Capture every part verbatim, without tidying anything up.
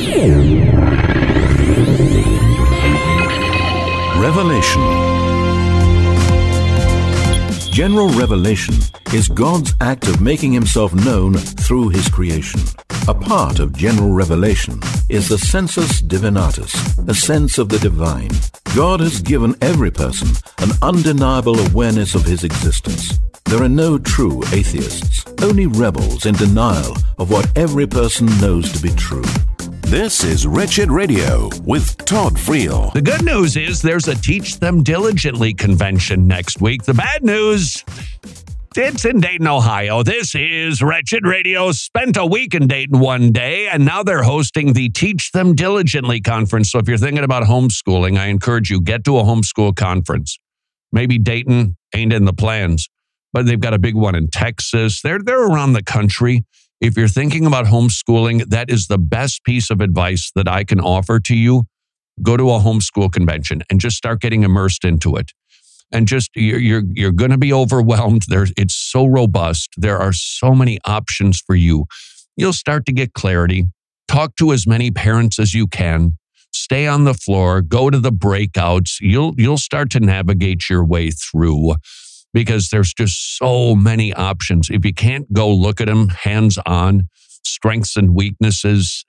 Revelation. General revelation is God's act of making himself known through his creation. A part of general revelation is the sensus divinatus, a sense of the divine. God has given every person an undeniable awareness of his existence. There are no true atheists, only rebels in denial of what every person knows to be true. This is Wretched Radio with Todd Friel. The good news is there's a Teach Them Diligently convention next week. The bad news, it's in Dayton, Ohio. This is Wretched Radio. Spent a week in Dayton one day, and now they're hosting the Teach Them Diligently conference. So if you're thinking about homeschooling, I encourage you, get to a homeschool conference. Maybe Dayton ain't in the plans, but they've got a big one in Texas. They're, they're around the country. If you're thinking about homeschooling, that is the best piece of advice that I can offer to you. Go to a homeschool convention and just start getting immersed into it. And just, you're you're, you're going to be overwhelmed. There's, it's so robust. There are so many options for you. You'll start to get clarity. Talk to as many parents as you can. Stay on the floor. Go to the breakouts. You'll you'll start to navigate your way through, because there's just so many options. If you can't go look at them hands-on, strengths and weaknesses,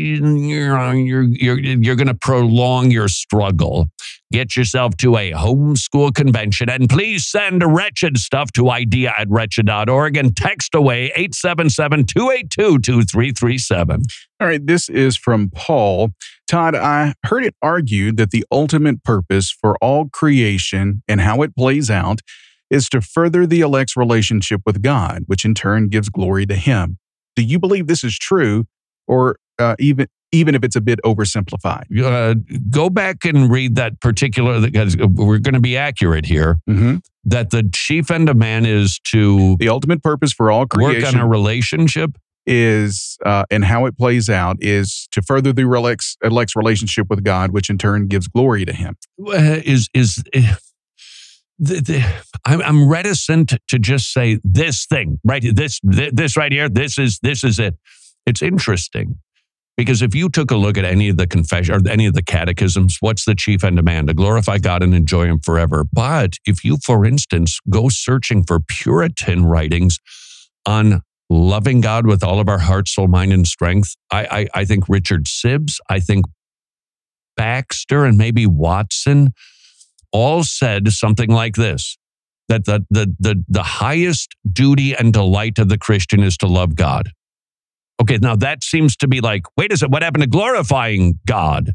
you're, you're, you're, you're going to prolong your struggle. Get yourself to a homeschool convention, and please send Wretched stuff to idea at wretched dot org and text away eight seven seven, two eight two, two three three seven. All right, this is from Paul. Todd, I heard it argued that the ultimate purpose for all creation and how it plays out is to further the elect's relationship with God, which in turn gives glory to him. Do you believe this is true, or uh, even even if it's a bit oversimplified? Uh, go back and read that particular, because we're going to be accurate here, mm-hmm. that the chief end of man is to... The ultimate purpose for all creation... Work on a relationship? Is, uh, and how it plays out, is to further the elect's, elect's relationship with God, which in turn gives glory to him. Uh, is... is uh, The, the, I'm, I'm reticent to just say this thing, right? This, this right here, this is, this is it. It's interesting because if you took a look at any of the confession or any of the catechisms, what's the chief end of man? To glorify God and enjoy him forever. But if you, for instance, go searching for Puritan writings on loving God with all of our heart, soul, mind, and strength, I, I, I think Richard Sibbes, I think Baxter, and maybe Watson all said something like this, that the, the, the, the highest duty and delight of the Christian is to love God. Okay, now that seems to be like, wait a second, what happened to glorifying God?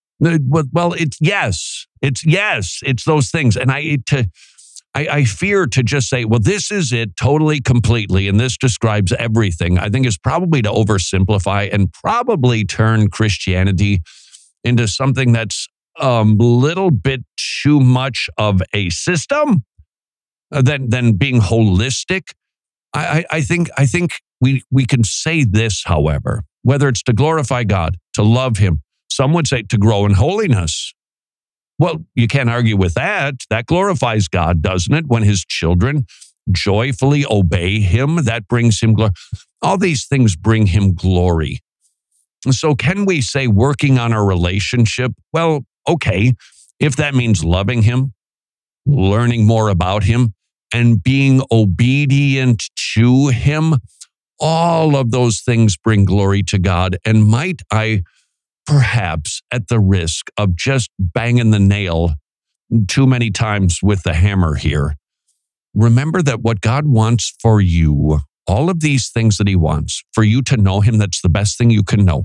Well, it's yes, it's yes, it's those things. And I, to, I, I fear to just say, well, this is it totally, completely, and this describes everything, I think is probably to oversimplify and probably turn Christianity into something that's a um, little bit too much of a system than than being holistic. I, I, I think I think we we can say this, however, whether it's to glorify God, to love him, some would say to grow in holiness. Well, you can't argue with that. That glorifies God, doesn't it? When his children joyfully obey him, that brings him glory. All these things bring him glory. So can we say working on our relationship? Well, okay, if that means loving him, learning more about him, and being obedient to him, all of those things bring glory to God. And might I, perhaps at the risk of just banging the nail too many times with the hammer here, remember that what God wants for you, all of these things that he wants, for you to know him, that's the best thing you can know.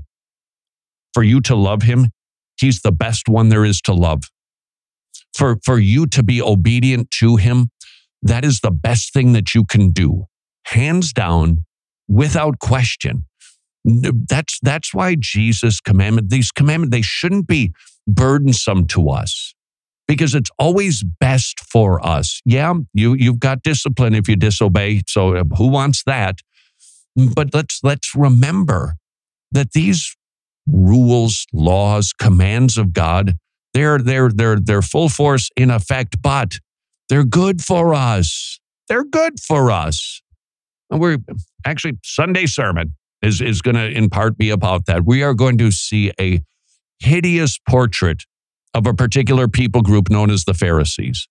For you to love him, he's the best one there is to love. For, for you to be obedient to him, that is the best thing that you can do. Hands down, without question. That's, that's why Jesus' commandment, these commandments, they shouldn't be burdensome to us because it's always best for us. Yeah, you, you've got discipline if you disobey, so who wants that? But let's, let's remember that these rules, laws, commands of God, they're, they're, they're, they're full force in effect, but they're good for us. They're good for us. And we're actually Sunday sermon. is, is going to in part be about that. We are going to see a hideous portrait of a particular people group known as the Pharisees.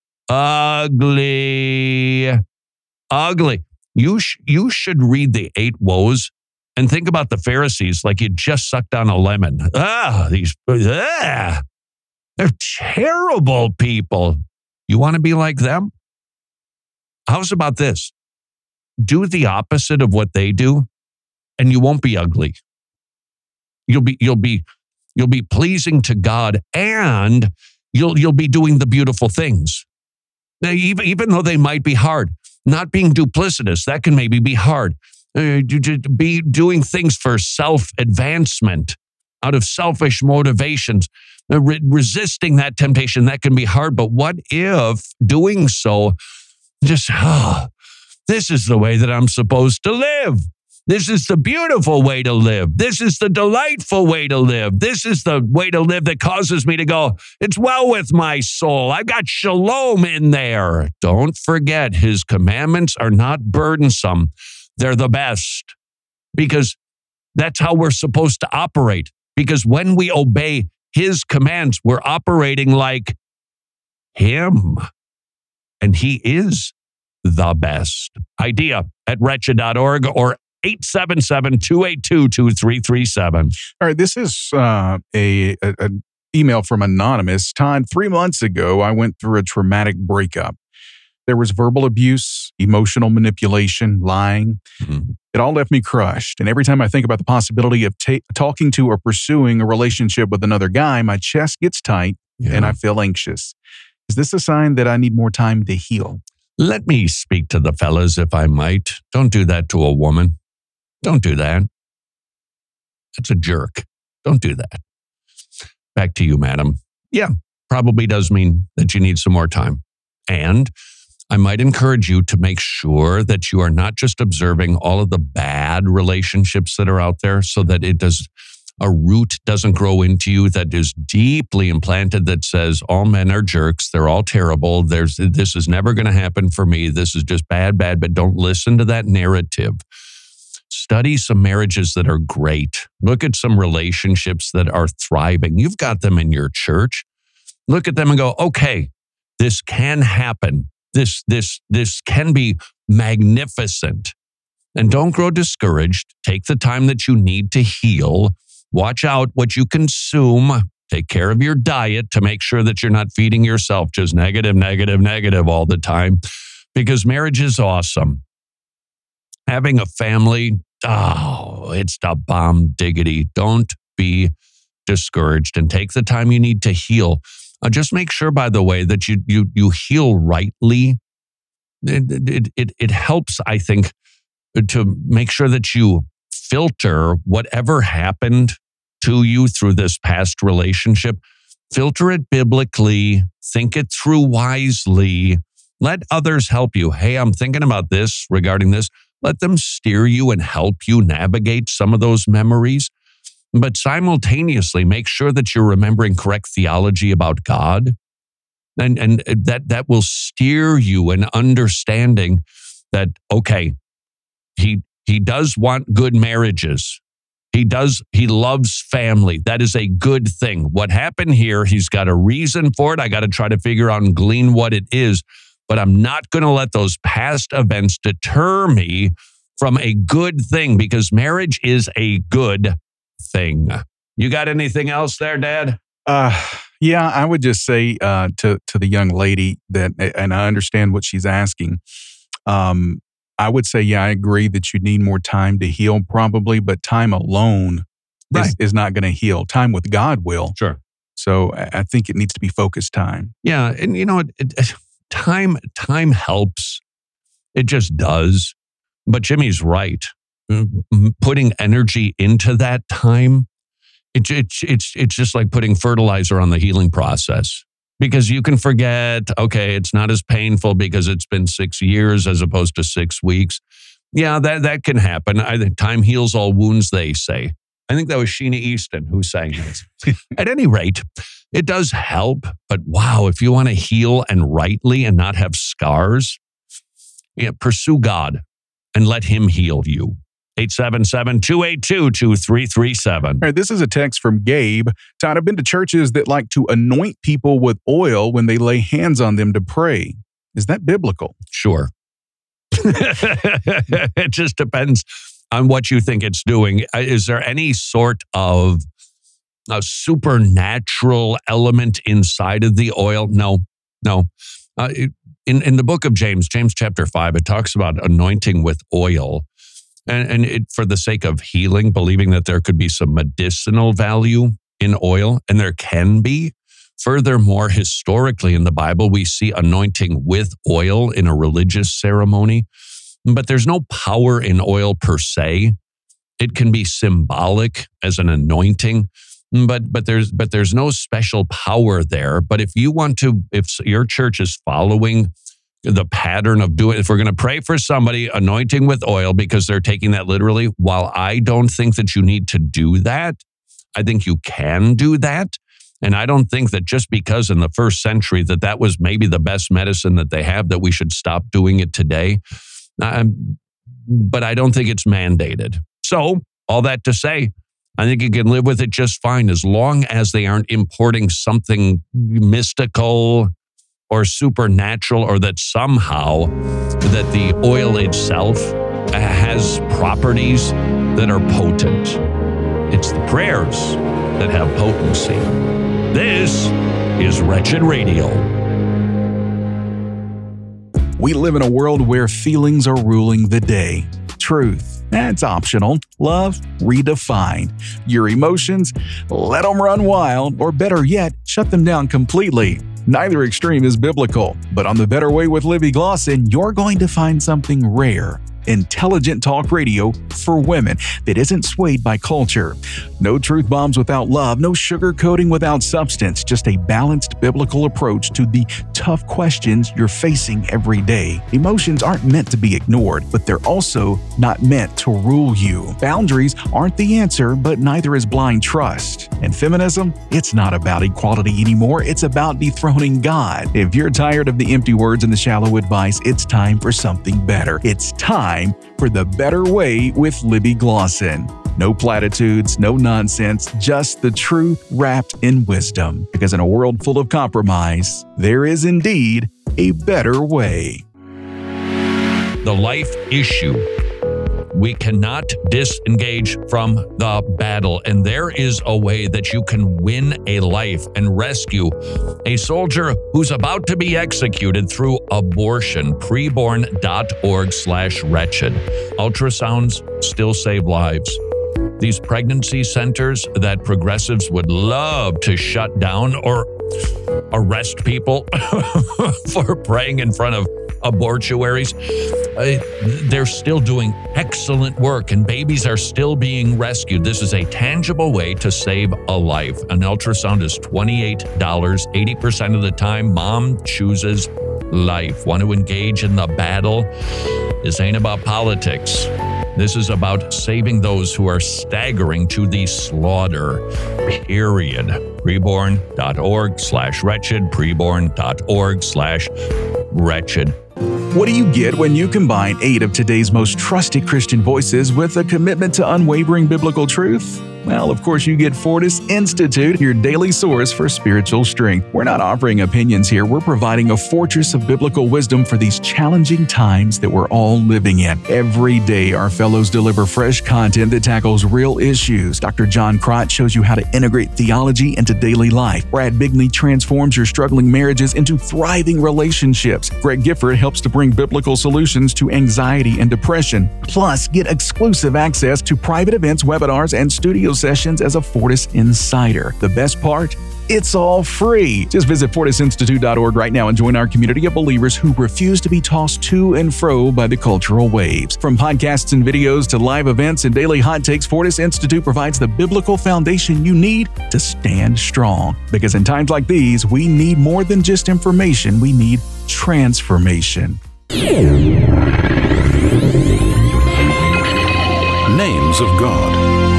Ugly. Ugly. You, sh- you should read the eight woes and think about the Pharisees like you just sucked on a lemon. Ah, these, ah, they're terrible people. You want to be like them? How's about this? Do the opposite of what they do, and you won't be ugly. You'll be, you'll be, you'll be pleasing to God, and you'll, you'll be doing the beautiful things. Now, even, even though they might be hard, not being duplicitous, that can maybe be hard. Uh, be doing things for self-advancement, out of selfish motivations, uh, re- resisting that temptation, that can be hard. But what if doing so, just, oh, this is the way that I'm supposed to live. This is the beautiful way to live. This is the delightful way to live. This is the way to live that causes me to go, it's well with my soul. I've got shalom in there. Don't forget, his commandments are not burdensome. They're the best, because that's how we're supposed to operate. Because when we obey his commands, we're operating like him. And he is the best. Idea at wretched dot org or eight seven seven, two eight two, two three three seven. All right, this is uh, a, a an email from Anonymous. Todd, three months ago, I went through a traumatic breakup. There was verbal abuse, emotional manipulation, lying. Mm-hmm. It all left me crushed. And every time I think about the possibility of ta- talking to or pursuing a relationship with another guy, my chest gets tight yeah. and I feel anxious. Is this a sign that I need more time to heal? Let me speak to the fellas, if I might. Don't do that to a woman. Don't do that. That's a jerk. Don't do that. Back to you, madam. Yeah, probably does mean that you need some more time. And I might encourage you to make sure that you are not just observing all of the bad relationships that are out there, so that it does a root doesn't grow into you that is deeply implanted that says all men are jerks, they're all terrible, there's this is never going to happen for me, this is just bad, bad, but don't listen to that narrative. Study some marriages that are great. Look at some relationships that are thriving. You've got them in your church. Look at them and go, okay, this can happen. This, this, this can be magnificent. And don't grow discouraged. Take the time that you need to heal. Watch out what you consume. Take care of your diet to make sure that you're not feeding yourself just negative, negative, negative all the time. Because marriage is awesome. Having a family, oh, it's the bomb diggity. Don't be discouraged and take the time you need to heal. Uh, just make sure, by the way, that you you you heal rightly. It, it, it, it helps, I think, to make sure that you filter whatever happened to you through this past relationship. Filter it biblically. Think it through wisely. Let others help you. Hey, I'm thinking about this regarding this. Let them steer you and help you navigate some of those memories. But simultaneously, make sure that you're remembering correct theology about God. And, and that, that will steer you in understanding that, okay, he, he does want good marriages. He does, he loves family. That is a good thing. What happened here, he's got a reason for it. I got to try to figure out and glean what it is. But I'm not going to let those past events deter me from a good thing, because marriage is a good thing. You got anything else there, Dad? Uh, yeah, I would just say uh, to to the young lady that, and I understand what she's asking. Um, I would say, yeah, I agree that you need more time to heal, probably, but time alone right. is, is not going to heal. Time with God will. Sure. So I think it needs to be focused time. Yeah, and you know, it, it, time time helps. It just does. But Jimmy's right. Putting energy into that time, it, it, it's it's just like putting fertilizer on the healing process. Because you can forget, okay, it's not as painful because it's been six years as opposed to six weeks. Yeah, that, that can happen. I think time heals all wounds, they say. I think that was Sheena Easton who sang this. At any rate, it does help. But wow, if you want to heal and rightly and not have scars, yeah, pursue God and let him heal you. eight seven seven, two eight two, two three three seven. All right, this is a text from Gabe. Todd, I've been to churches that like to anoint people with oil when they lay hands on them to pray. Is that biblical? Sure. It just depends on what you think it's doing. Is there any sort of a supernatural element inside of the oil? No, no. Uh, in, in the book of James, James chapter five, it talks about anointing with oil. And, and it, for the sake of healing, believing that there could be some medicinal value in oil, and there can be. Furthermore, historically in the Bible, we see anointing with oil in a religious ceremony, but there's no power in oil per se. It can be symbolic as an anointing, but but there's but there's no special power there. But if you want to, if your church is following the pattern of doing, if we're going to pray for somebody, anointing with oil, because they're taking that literally, while I don't think that you need to do that, I think you can do that. And I don't think that just because in the first century that that was maybe the best medicine that they have, that we should stop doing it today. Um, but I don't think it's mandated. So all that to say, I think you can live with it just fine as long as they aren't importing something mystical or supernatural, or that somehow that the oil itself has properties that are potent. It's the prayers that have potency. This is Wretched Radio. We live in a world where feelings are ruling the day. Truth, that's optional. Love, redefined. Your emotions, let them run wild, or better yet, shut them down completely. Neither extreme is biblical, but on The Better Way with Libby Glosson, you're going to find something rare. Intelligent talk radio for women that isn't swayed by culture. No truth bombs without love, no sugarcoating without substance, just a balanced biblical approach to the tough questions you're facing every day. Emotions aren't meant to be ignored, but they're also not meant to rule you. Boundaries aren't the answer, but neither is blind trust. And feminism, it's not about equality anymore, it's about dethroning God. If you're tired of the empty words and the shallow advice, it's time for something better. It's time for The Better Way with Libby Glosson. No platitudes, no nonsense, just the truth wrapped in wisdom. Because in a world full of compromise, there is indeed a better way. The life issue. We cannot disengage from the battle, and there is a way that you can win a life and rescue a soldier who's about to be executed through abortion. Preborn.org slash wretched. Ultrasounds still save lives. These pregnancy centers that progressives would love to shut down or arrest people for praying in front of abortuaries, uh, they're still doing excellent work, and babies are still being rescued. This is a tangible way to save a life. An ultrasound is twenty-eight dollars. eighty percent of the time, mom chooses life. Want to engage in the battle? This ain't about politics. This is about saving those who are staggering to the slaughter, period. Preborn.org slash wretched. Preborn.org slash wretched. What do you get when you combine eight of today's most trusted Christian voices with a commitment to unwavering biblical truth? Well, of course, you get Fortis Institute, your daily source for spiritual strength. We're not offering opinions here. We're providing a fortress of biblical wisdom for these challenging times that we're all living in. Every day, our fellows deliver fresh content that tackles real issues. Doctor John Crott shows you how to integrate theology into daily life. Brad Bigney transforms your struggling marriages into thriving relationships. Greg Gifford helps to bring biblical solutions to anxiety and depression. Plus, get exclusive access to private events, webinars, and studio sessions as a Fortis Insider. The best part? It's all free. Just visit Fortis Institute dot org right now and join our community of believers who refuse to be tossed to and fro by the cultural waves. From podcasts and videos to live events and daily hot takes, Fortis Institute provides the biblical foundation you need to stand strong. Because in times like these, we need more than just information, we need transformation. Names of God.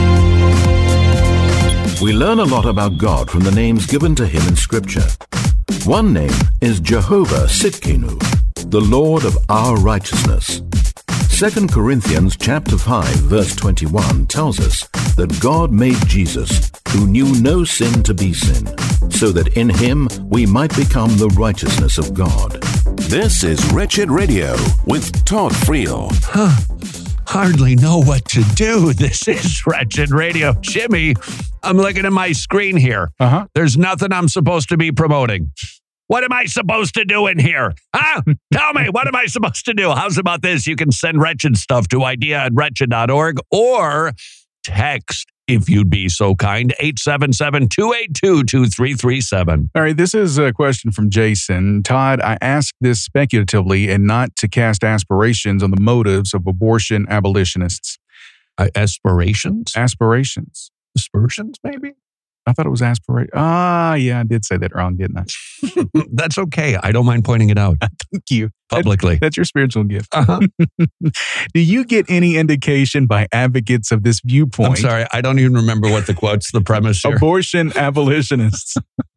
We learn a lot about God from the names given to him in Scripture. One name is Jehovah Tsidkenu, the Lord of our righteousness. Second Corinthians chapter five, verse twenty-one tells us that God made Jesus, who knew no sin, to be sin, so that in him we might become the righteousness of God. This is Wretched Radio with Todd Friel. Huh. Hardly know what to do. This is Wretched Radio. Jimmy, I'm looking at my screen here. Uh-huh. There's nothing I'm supposed to be promoting. What am I supposed to do in here? Huh? Tell me, what am I supposed to do? How's about this? You can send Wretched stuff to idea at wretched dot org or text, if you'd be so kind, eight seven seven, two eight two, two three three seven. All right, this is a question from Jason. Todd, I ask this speculatively and not to cast aspirations on the motives of abortion abolitionists. Uh, aspirations? Aspirations. Aspersions, maybe? I thought it was aspiration. Ah, yeah, I did say that wrong, didn't I? That's okay. I don't mind pointing it out. Thank you. Publicly. That, that's your spiritual gift. Uh-huh. Do you get any indication by advocates of this viewpoint? I'm sorry. I don't even remember what the quote's the premise here. Abortion abolitionists.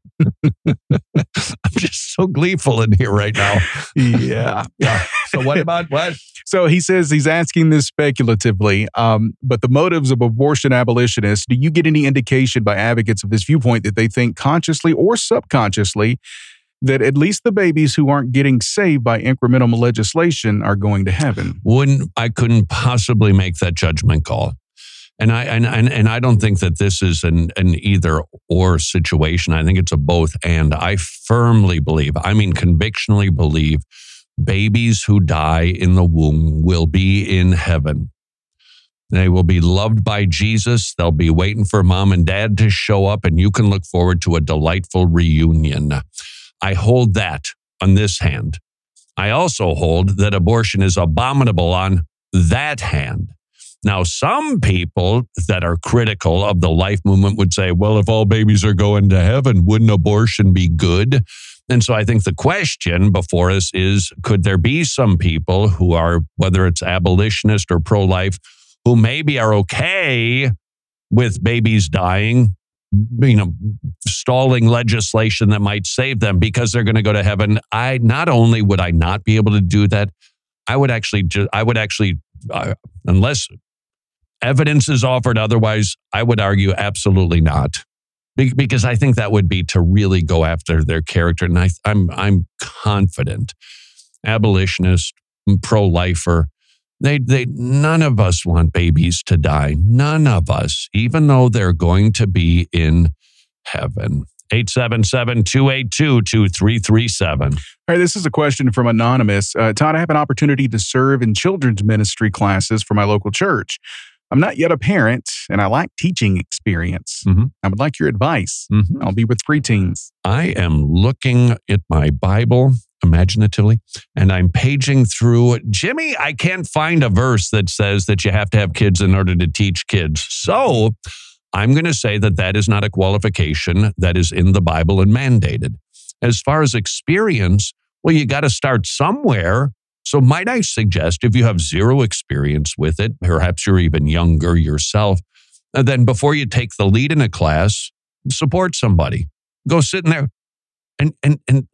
I'm just so gleeful in here right now. Yeah. Yeah. So what about what? So he says he's asking this speculatively, um, but the motives of abortion abolitionists, do you get any indication by advocates of this viewpoint that they think consciously or subconsciously that at least the babies who aren't getting saved by incremental legislation are going to heaven? Wouldn't I couldn't possibly make that judgment call. And I and, and and I don't think that this is an, an either or situation. I think it's a both and. I firmly believe, I mean convictionally believe, babies who die in the womb will be in heaven. They will be loved by Jesus. They'll be waiting for mom and dad to show up, and you can look forward to a delightful reunion. I hold that on this hand. I also hold that abortion is abominable on that hand. Now, some people that are critical of the life movement would say, well, if all babies are going to heaven, wouldn't abortion be good? And so I think the question before us is, could there be some people who are, whether it's abolitionist or pro-life, who maybe are okay with babies dying, you know, stalling legislation that might save them because they're going to go to heaven? I not only would I not be able to do that, I would actually, ju- I would actually, uh, unless evidence is offered otherwise, I would argue absolutely not. Because I think that would be to really go after their character. And I, I'm I'm confident, abolitionist, pro-lifer, they they none of us want babies to die. None of us, even though they're going to be in heaven. eight seven seven, two eight two, two three three seven. All right, this is a question from Anonymous. Uh, Todd, I have an opportunity to serve in children's ministry classes for my local church. I'm not yet a parent, and I lack teaching experience. Mm-hmm. I would like your advice. Mm-hmm. I'll be with preteens. I am looking at my Bible imaginatively, and I'm paging through. Jimmy, I can't find a verse that says that you have to have kids in order to teach kids. So I'm going to say that that is not a qualification that is in the Bible and mandated. As far as experience, well, you got to start somewhere. So might I suggest, if you have zero experience with it, perhaps you're even younger yourself, then before you take the lead in a class, support somebody. Go sit in there. And and and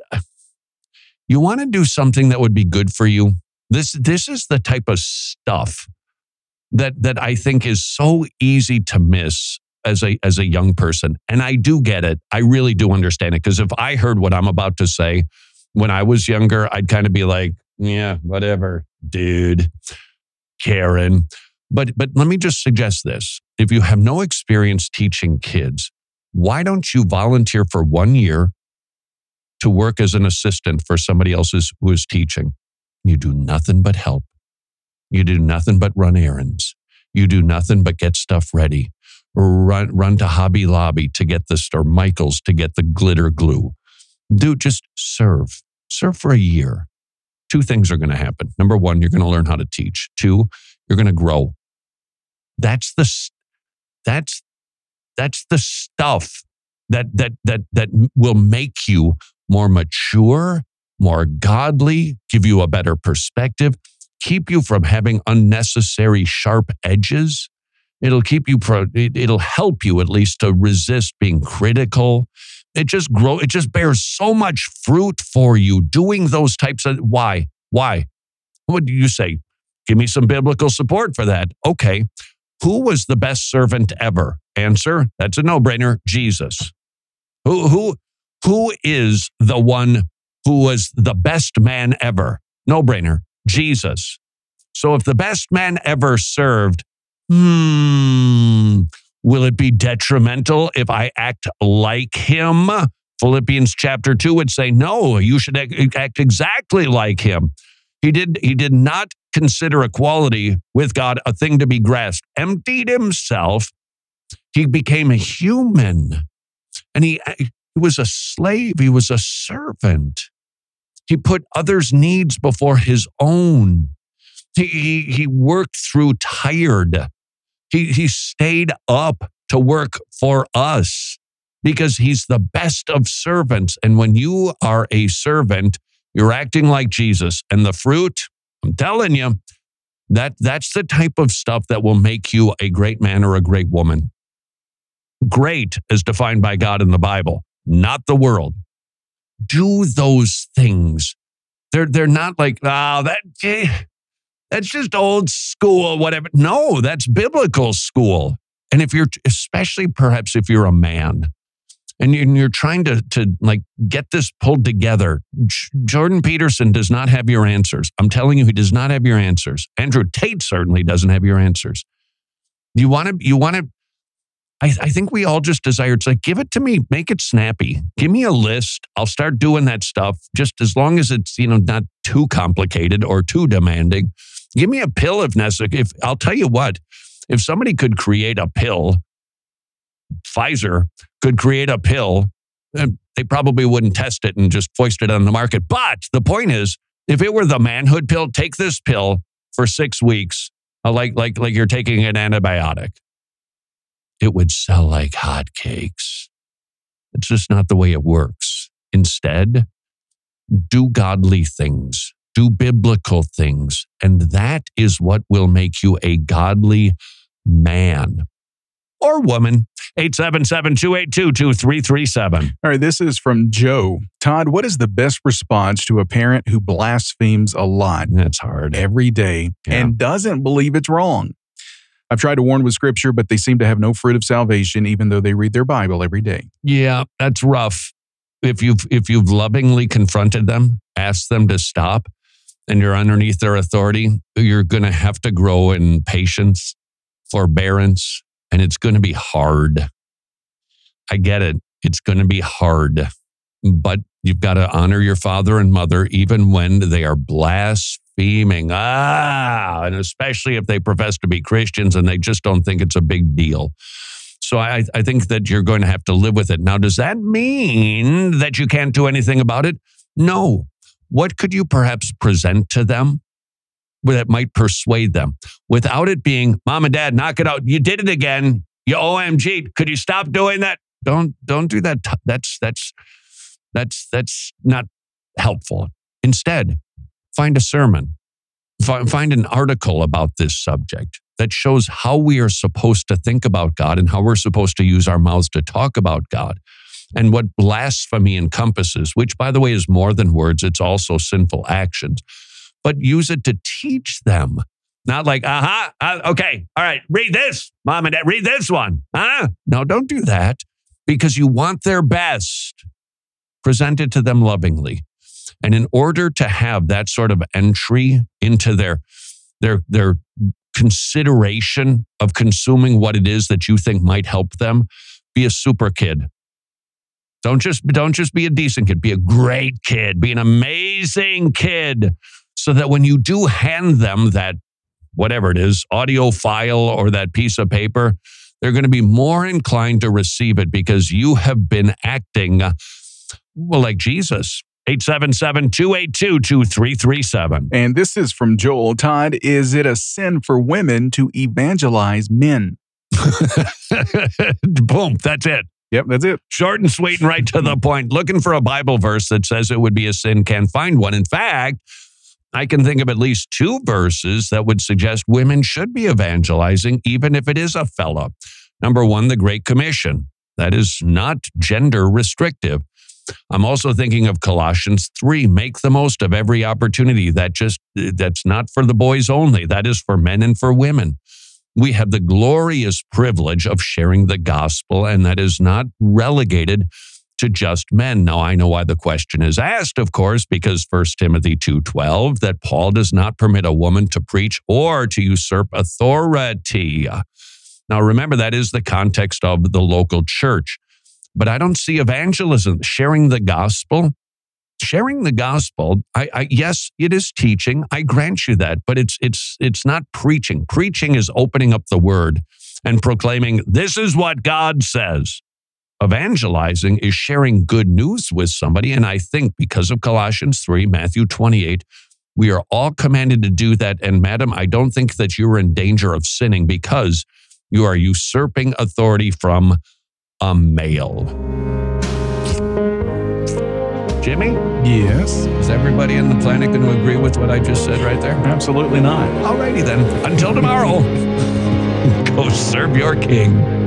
you want to do something that would be good for you. This this is the type of stuff that that I think is so easy to miss as a as a young person. And I do get it. I really do understand it. Because if I heard what I'm about to say when I was younger, I'd kind of be like, yeah, whatever, dude, Karen. But but let me just suggest this. If you have no experience teaching kids, why don't you volunteer for one year to work as an assistant for somebody else's who is teaching? You do nothing but help. You do nothing but run errands. You do nothing but get stuff ready. Run, run to Hobby Lobby to get this, or Michael's to get the glitter glue. Do just serve. Serve for a year. Two things are going to happen. Number one, you're going to learn how to teach. Two, you're going to grow. That's the that's that's the stuff that that that that will make you more mature, more godly, give you a better perspective, keep you from having unnecessary sharp edges. It'll keep you pro, it'll help you at least to resist being critical. It just grow, it just bears so much fruit for you doing those types of, why? Why? What do you say? Give me some biblical support for that. Okay. Who was the best servant ever? Answer, that's a no-brainer, Jesus. Who, who, who is the one who was the best man ever? No-brainer, Jesus. So if the best man ever served, hmm, will it be detrimental if I act like him? Philippians chapter two would say, no, you should act exactly like him. He did, he did not consider equality with God a thing to be grasped, emptied himself. He became a human, and he, he was a slave. He was a servant. He put others' needs before his own. He, he, he worked through tired. He, he stayed up to work for us because he's the best of servants. And when you are a servant, you're acting like Jesus. And the fruit, I'm telling you, that, that's the type of stuff that will make you a great man or a great woman. Great as defined by God in the Bible, not the world. Do those things. They're, they're not like, oh, that, eh, that's just old school, whatever. No, that's biblical school. And if you're, especially perhaps if you're a man, and you're trying to, to like get this pulled together, Jordan Peterson does not have your answers. I'm telling you, he does not have your answers. Andrew Tate certainly doesn't have your answers. You want to, you want to, I, I think we all just desire, it's like, give it to me, make it snappy. Give me a list. I'll start doing that stuff just as long as it's, you know, not too complicated or too demanding. Give me a pill if necessary. If I'll tell you what, if somebody could create a pill, Pfizer could create a pill, and they probably wouldn't test it and just foist it on the market. But the point is, if it were the manhood pill, take this pill for six weeks, uh, like like like you're taking an antibiotic. It would sell like hotcakes. It's just not the way it works. Instead, do godly things, do biblical things, and that is what will make you a godly man or woman. eight seven seven, two eight two, two three three seven. All right, this is from Joe. Todd, what is the best response to a parent who blasphemes a lot? That's hard. Every day Yeah. and doesn't believe it's wrong? I've tried to warn with scripture, but they seem to have no fruit of salvation, even though they read their Bible every day. Yeah, that's rough. If you've if you've lovingly confronted them, asked them to stop, and you're underneath their authority, you're going to have to grow in patience, forbearance, and it's going to be hard. I get it. It's going to be hard, but you've got to honor your father and mother even when they are blaspheming. Ah, and especially if they profess to be Christians and they just don't think it's a big deal. So I, I think that you're going to have to live with it. Now, does that mean that you can't do anything about it? No. What could you perhaps present to them that might persuade them without it being, Mom and Dad, knock it out. You did it again. You O M G. Could you stop doing that? Don't don't do that. That's that's that's that's not helpful. Instead, find a sermon. Find an article about this subject that shows how we are supposed to think about God and how we're supposed to use our mouths to talk about God and what blasphemy encompasses, which, by the way, is more than words. It's also sinful actions. But use it to teach them. Not like, uh-huh, uh, okay, all right, read this, Mom and Dad, read this one. Huh? No, don't do that because you want their best. Present it to them lovingly. And in order to have that sort of entry into their, their, their consideration of consuming what it is that you think might help them, be a super kid. Don't just, don't just be a decent kid, be a great kid, be an amazing kid. So that when you do hand them that, whatever it is, audio file or that piece of paper, they're going to be more inclined to receive it because you have been acting, uh, well, like Jesus. eight seven seven, two eight two, two three three seven. And this is from Joel. Todd, is it a sin for women to evangelize men? Boom, that's it. Yep, that's it. Short and sweet and right to the point. Looking for a Bible verse that says it would be a sin, can't find one. In fact, I can think of at least two verses that would suggest women should be evangelizing, even if it is a fella. Number one, the Great Commission. That is not gender restrictive. I'm also thinking of Colossians three. Make the most of every opportunity. That just that's not for the boys only. That is for men and for women. We have the glorious privilege of sharing the gospel, and that is not relegated to just men. Now, I know why the question is asked, of course, because First Timothy two twelve, that Paul does not permit a woman to preach or to usurp authority. Now, remember, that is the context of the local church. But I don't see evangelism, sharing the gospel. Sharing the gospel, I, I, yes, it is teaching. I grant you that, but it's it's it's not preaching. Preaching is opening up the word and proclaiming, this is what God says. Evangelizing is sharing good news with somebody. And I think because of Colossians three, Matthew twenty-eight, we are all commanded to do that. And madam, I don't think that you are in danger of sinning because you are usurping authority from a male. Jimmy? Yes. Is everybody on the planet going to agree with what I just said right there? Absolutely not. Alrighty then. Until tomorrow, go serve your king.